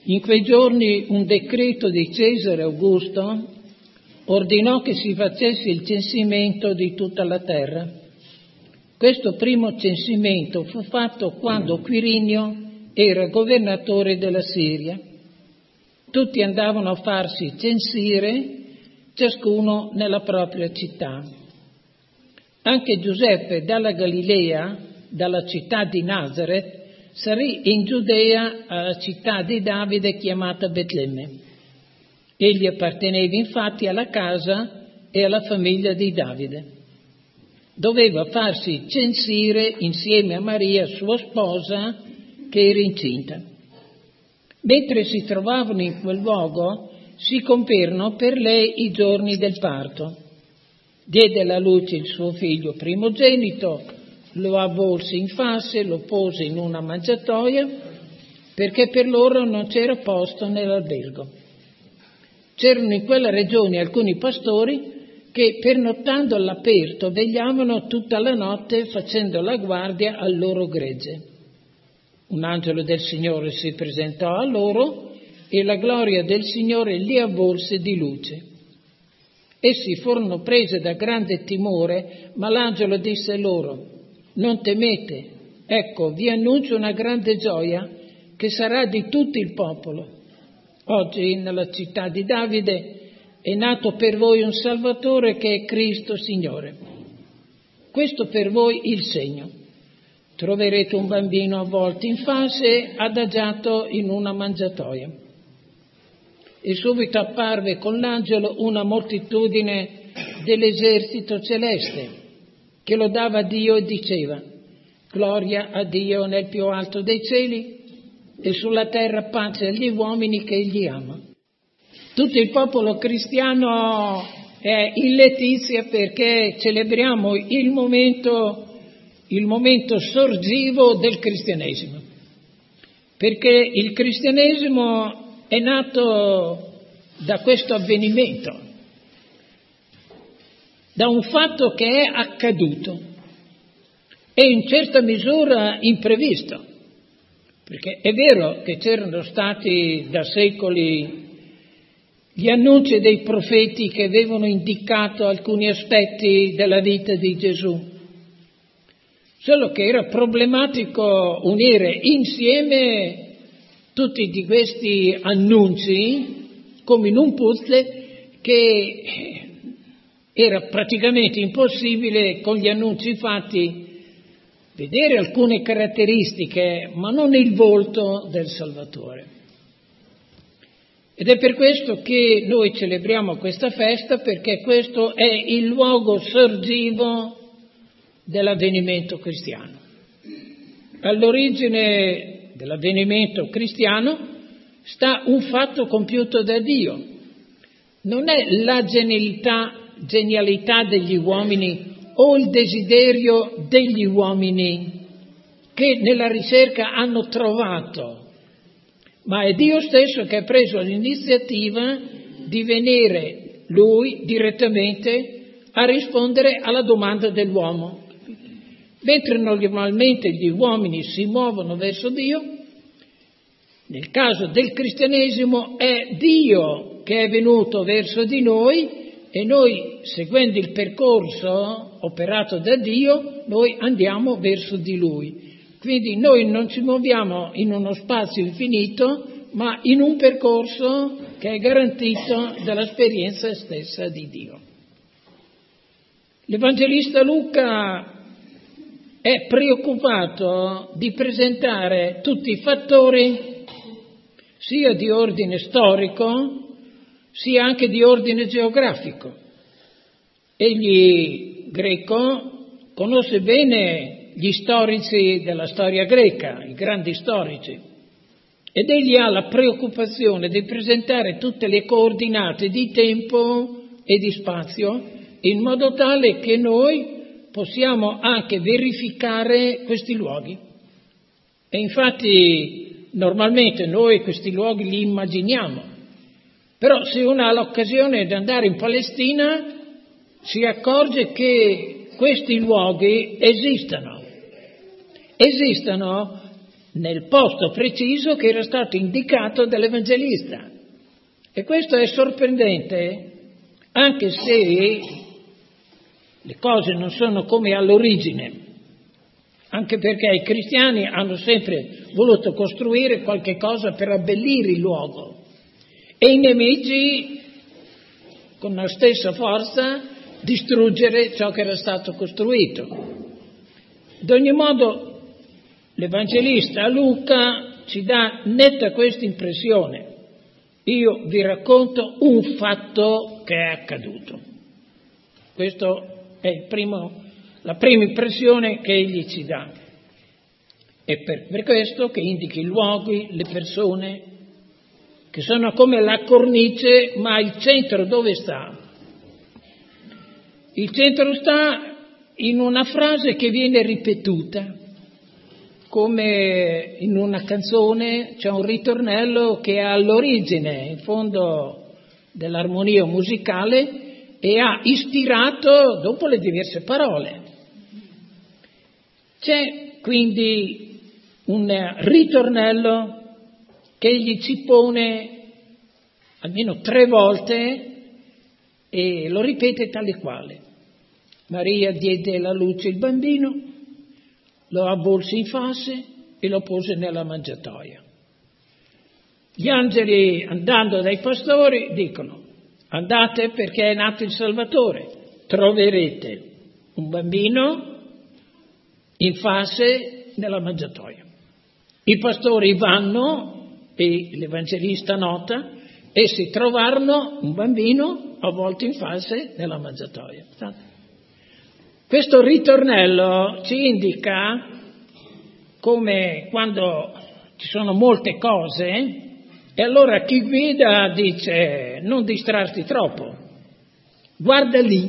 In quei giorni un decreto di Cesare Augusto ordinò che si facesse il censimento di tutta la terra. Questo primo censimento fu fatto quando Quirinio era governatore della Siria. Tutti andavano a farsi censire, ciascuno nella propria città. Anche Giuseppe dalla Galilea, dalla città di Nazaret, salì in Giudea alla città di Davide chiamata Betlemme. Egli apparteneva infatti alla casa e alla famiglia di Davide. Doveva farsi censire insieme a Maria, sua sposa, che era incinta. Mentre si trovavano in quel luogo, si compirono per lei i giorni del parto. Diede alla luce il suo figlio primogenito, lo avvolse in fasce, lo pose in una mangiatoia, perché per loro non c'era posto nell'albergo. C'erano in quella regione alcuni pastori che, pernottando all'aperto, vegliavano tutta la notte facendo la guardia al loro gregge. Un angelo del Signore si presentò a loro e la gloria del Signore li avvolse di luce. Essi furono presi da grande timore, ma l'angelo disse loro: «Non temete, ecco, vi annuncio una grande gioia che sarà di tutto il popolo. Oggi nella città di Davide è nato per voi un Salvatore che è Cristo Signore. Questo per voi il segno. Troverete un bambino avvolto in fasce, adagiato in una mangiatoia». E subito apparve con l'angelo una moltitudine dell'esercito celeste, che lodava Dio e diceva: «Gloria a Dio nel più alto dei cieli e sulla terra pace agli uomini che Egli ama». Tutto il popolo cristiano è in letizia perché celebriamo il momento sorgivo del cristianesimo. Perché il cristianesimo è nato da questo avvenimento, da un fatto che è accaduto e in certa misura imprevisto, perché è vero che c'erano stati da secoli gli annunci dei profeti che avevano indicato alcuni aspetti della vita di Gesù, solo che era problematico unire insieme tutti di questi annunci come in un puzzle che era praticamente impossibile con gli annunci fatti vedere alcune caratteristiche, ma non il volto del Salvatore. Ed è per questo che noi celebriamo questa festa, perché questo è il luogo sorgivo dell'avvenimento cristiano. All'origine dell'avvenimento cristiano sta un fatto compiuto da Dio. Non è la genialità degli uomini o il desiderio degli uomini che nella ricerca hanno trovato, ma è Dio stesso che ha preso l'iniziativa di venire Lui direttamente a rispondere alla domanda dell'uomo. Mentre normalmente gli uomini si muovono verso Dio, nel caso del cristianesimo è Dio che è venuto verso di noi e noi, seguendo il percorso operato da Dio, noi andiamo verso di Lui. Quindi noi non ci muoviamo in uno spazio infinito, ma in un percorso che è garantito dall'esperienza stessa di Dio. L'Evangelista Luca è preoccupato di presentare tutti i fattori sia di ordine storico sia anche di ordine geografico. Egli, greco, conosce bene gli storici della storia greca, i grandi storici, ed egli ha la preoccupazione di presentare tutte le coordinate di tempo e di spazio in modo tale che noi possiamo anche verificare questi luoghi. E infatti normalmente noi questi luoghi li immaginiamo, però se uno ha l'occasione di andare in Palestina si accorge che questi luoghi esistono nel posto preciso che era stato indicato dall'Evangelista. E questo è sorprendente, anche se le cose non sono come all'origine, anche perché i cristiani hanno sempre voluto costruire qualche cosa per abbellire il luogo e i nemici, con la stessa forza, distruggere ciò che era stato costruito. Ad ogni modo, l'Evangelista Luca ci dà netta questa impressione. Io vi racconto un fatto che è accaduto. Questo è la prima impressione che egli ci dà. E per questo che indica i luoghi, le persone, che sono come la cornice, ma il centro dove sta? Il centro sta in una frase che viene ripetuta, come in una canzone c'è un ritornello che è all'origine, in fondo dell'armonia musicale, e ha ispirato dopo le diverse parole. C'è quindi un ritornello che egli ci pone almeno 3 volte e lo ripete tale quale. Maria diede alla luce il bambino, lo avvolse in fasce e lo pose nella mangiatoia. Gli angeli, andando dai pastori, dicono: andate perché è nato il Salvatore, troverete un bambino in fasce nella mangiatoia. I pastori vanno, e l'Evangelista nota, e si trovarono un bambino avvolto in fasce nella mangiatoia. Questo ritornello ci indica come quando ci sono molte cose, e allora chi guida dice: non distrarti troppo, guarda lì,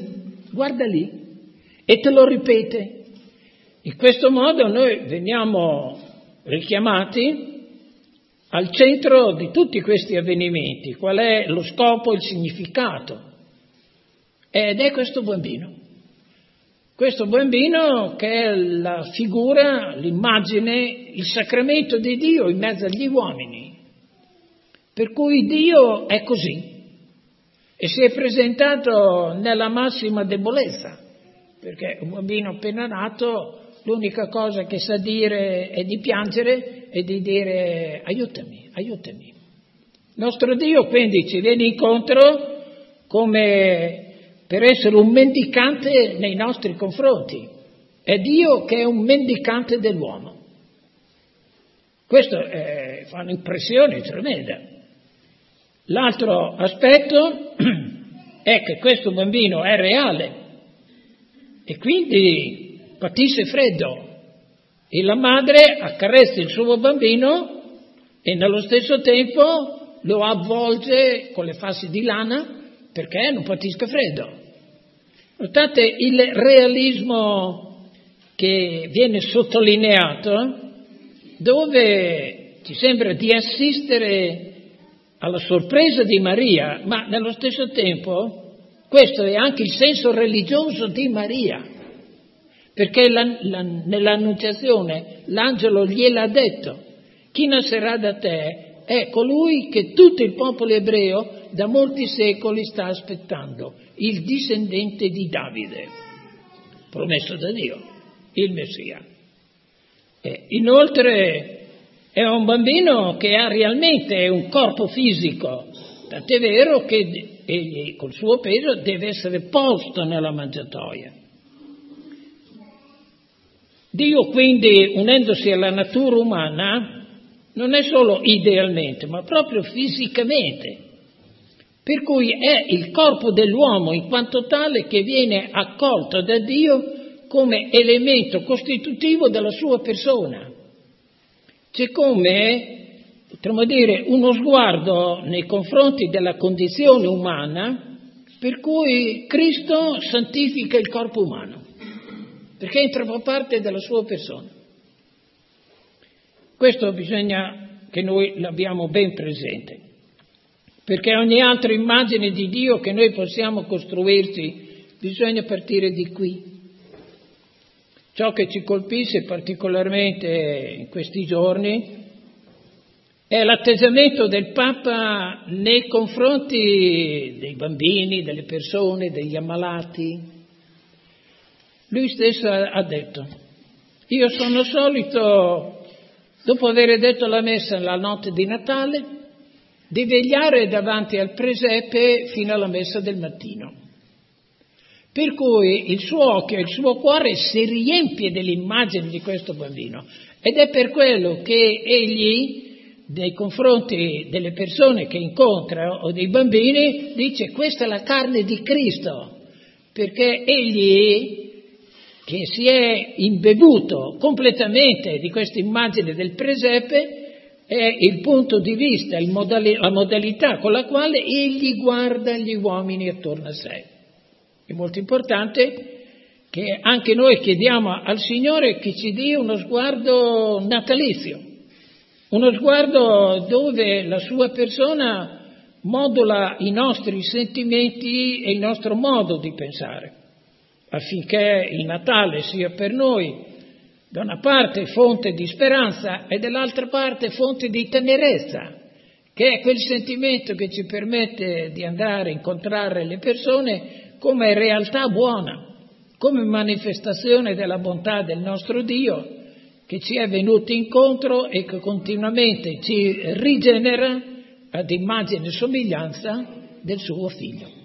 e te lo ripete. In questo modo noi veniamo richiamati al centro di tutti questi avvenimenti. Qual è lo scopo, il significato? Ed è questo bambino. Questo bambino che è la figura, l'immagine, il sacramento di Dio in mezzo agli uomini. Per cui Dio è così e si è presentato nella massima debolezza, perché un bambino appena nato l'unica cosa che sa dire è di piangere e di dire aiutami. Il nostro Dio quindi ci viene incontro come per essere un mendicante nei nostri confronti. È Dio che è un mendicante dell'uomo. Questo fa un'impressione tremenda. L'altro aspetto è che questo bambino è reale e quindi patisce freddo e la madre accarezza il suo bambino e nello stesso tempo lo avvolge con le fasce di lana perché non patisca freddo. Notate il realismo che viene sottolineato, dove ci sembra di assistere alla sorpresa di Maria, ma nello stesso tempo questo è anche il senso religioso di Maria, perché nell'annunciazione l'angelo gliel'ha detto: chi nascerà da te è colui che tutto il popolo ebreo da molti secoli sta aspettando, il discendente di Davide, promesso da Dio, il Messia. Inoltre è un bambino che ha realmente un corpo fisico, tant'è vero che egli col suo peso deve essere posto nella mangiatoia. Dio quindi, unendosi alla natura umana, non è solo idealmente, ma proprio fisicamente, per cui è il corpo dell'uomo in quanto tale che viene accolto da Dio come elemento costitutivo della sua persona. C'è come, potremmo dire, uno sguardo nei confronti della condizione umana, per cui Cristo santifica il corpo umano, perché entra a far parte della sua persona. Questo bisogna che noi l'abbiamo ben presente, perché ogni altra immagine di Dio che noi possiamo costruirci bisogna partire di qui. Ciò che ci colpisce particolarmente in questi giorni è l'atteggiamento del Papa nei confronti dei bambini, delle persone, degli ammalati. Lui stesso ha detto: io sono solito, dopo aver detto la messa la notte di Natale, di vegliare davanti al presepe fino alla messa del mattino. Per cui il suo occhio e il suo cuore si riempie dell'immagine di questo bambino, ed è per quello che egli, nei confronti delle persone che incontra o dei bambini, dice: questa è la carne di Cristo, perché egli, che si è imbevuto completamente di questa immagine del presepe, è il punto di vista, la modalità con la quale egli guarda gli uomini attorno a sé. È molto importante che anche noi chiediamo al Signore che ci dia uno sguardo natalizio, uno sguardo dove la sua persona modula i nostri sentimenti e il nostro modo di pensare, affinché il Natale sia per noi da una parte fonte di speranza e dall'altra parte fonte di tenerezza, che è quel sentimento che ci permette di andare a incontrare le persone come realtà buona, come manifestazione della bontà del nostro Dio, che ci è venuto incontro e che continuamente ci rigenera ad immagine e somiglianza del suo Figlio.